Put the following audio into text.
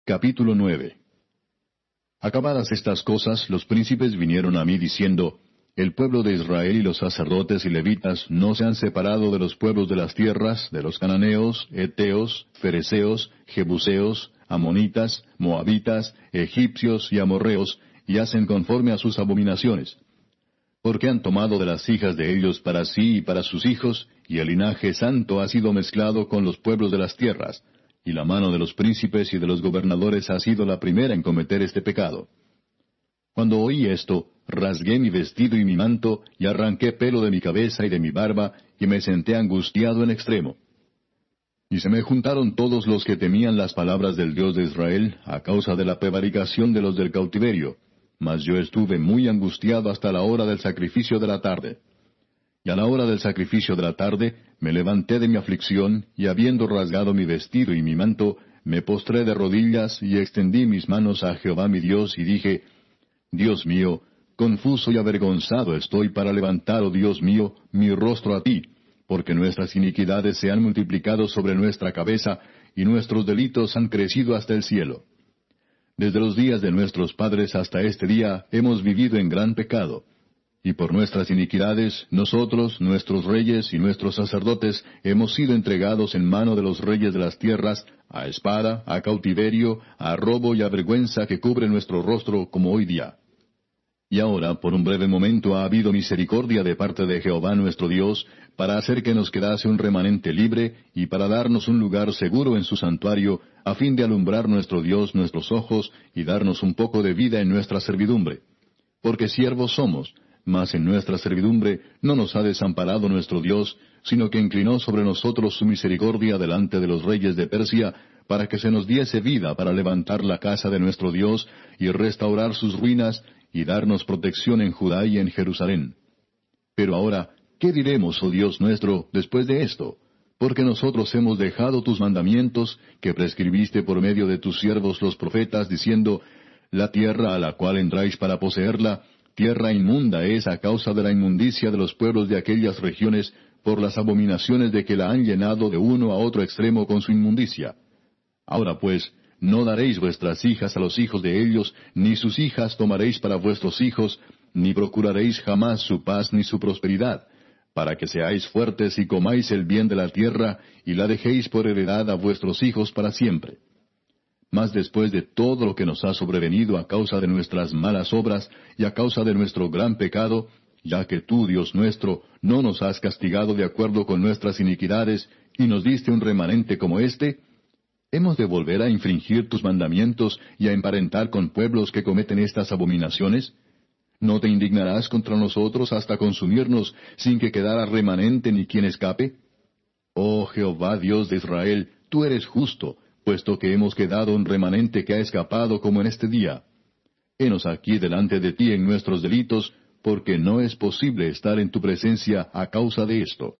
Capítulo 9. Acabadas estas cosas, los príncipes vinieron a mí diciendo, El pueblo de Israel y los sacerdotes y levitas no se han separado de los pueblos de las tierras, de los cananeos, heteos, fereceos, jebuseos, amonitas, moabitas, egipcios y amorreos, y hacen conforme a sus abominaciones. Porque han tomado de las hijas de ellos para sí y para sus hijos, y el linaje santo ha sido mezclado con los pueblos de las tierras, y la mano de los príncipes y de los gobernadores ha sido la primera en cometer este pecado. Cuando oí esto, rasgué mi vestido y mi manto, y arranqué pelo de mi cabeza y de mi barba, y me senté angustiado en extremo. Y se me juntaron todos los que temían las palabras del Dios de Israel, a causa de la prevaricación de los del cautiverio, mas yo estuve muy angustiado hasta la hora del sacrificio de la tarde. Y a la hora del sacrificio de la tarde, me levanté de mi aflicción, y habiendo rasgado mi vestido y mi manto, me postré de rodillas, y extendí mis manos a Jehová mi Dios, y dije, Dios mío, confuso y avergonzado estoy para levantar, oh Dios mío, mi rostro a ti, porque nuestras iniquidades se han multiplicado sobre nuestra cabeza, y nuestros delitos han crecido hasta el cielo. Desde los días de nuestros padres hasta este día hemos vivido en gran pecado. Y por nuestras iniquidades, nosotros, nuestros reyes y nuestros sacerdotes, hemos sido entregados en mano de los reyes de las tierras, a espada, a cautiverio, a robo y a vergüenza que cubre nuestro rostro como hoy día. Y ahora, por un breve momento, ha habido misericordia de parte de Jehová nuestro Dios, para hacer que nos quedase un remanente libre, y para darnos un lugar seguro en su santuario, a fin de alumbrar nuestro Dios nuestros ojos, y darnos un poco de vida en nuestra servidumbre. Porque siervos somos, mas en nuestra servidumbre no nos ha desamparado nuestro Dios, sino que inclinó sobre nosotros su misericordia delante de los reyes de Persia, para que se nos diese vida para levantar la casa de nuestro Dios, y restaurar sus ruinas, y darnos protección en Judá y en Jerusalén. Pero ahora, ¿qué diremos, oh Dios nuestro, después de esto? Porque nosotros hemos dejado tus mandamientos, que prescribiste por medio de tus siervos los profetas, diciendo, La tierra a la cual entráis para poseerla, tierra inmunda es a causa de la inmundicia de los pueblos de aquellas regiones, por las abominaciones de que la han llenado de uno a otro extremo con su inmundicia. Ahora pues, no daréis vuestras hijas a los hijos de ellos, ni sus hijas tomaréis para vuestros hijos, ni procuraréis jamás su paz ni su prosperidad, para que seáis fuertes y comáis el bien de la tierra, y la dejéis por heredad a vuestros hijos para siempre. Mas después de todo lo que nos ha sobrevenido a causa de nuestras malas obras y a causa de nuestro gran pecado, ya que tú, Dios nuestro, no nos has castigado de acuerdo con nuestras iniquidades, y nos diste un remanente como éste, ¿hemos de volver a infringir tus mandamientos y a emparentar con pueblos que cometen estas abominaciones? ¿No te indignarás contra nosotros hasta consumirnos, sin que quedara remanente ni quien escape? Oh Jehová Dios de Israel, tú eres justo, puesto que hemos quedado un remanente que ha escapado como en este día. Henos aquí delante de ti en nuestros delitos, porque no es posible estar en tu presencia a causa de esto.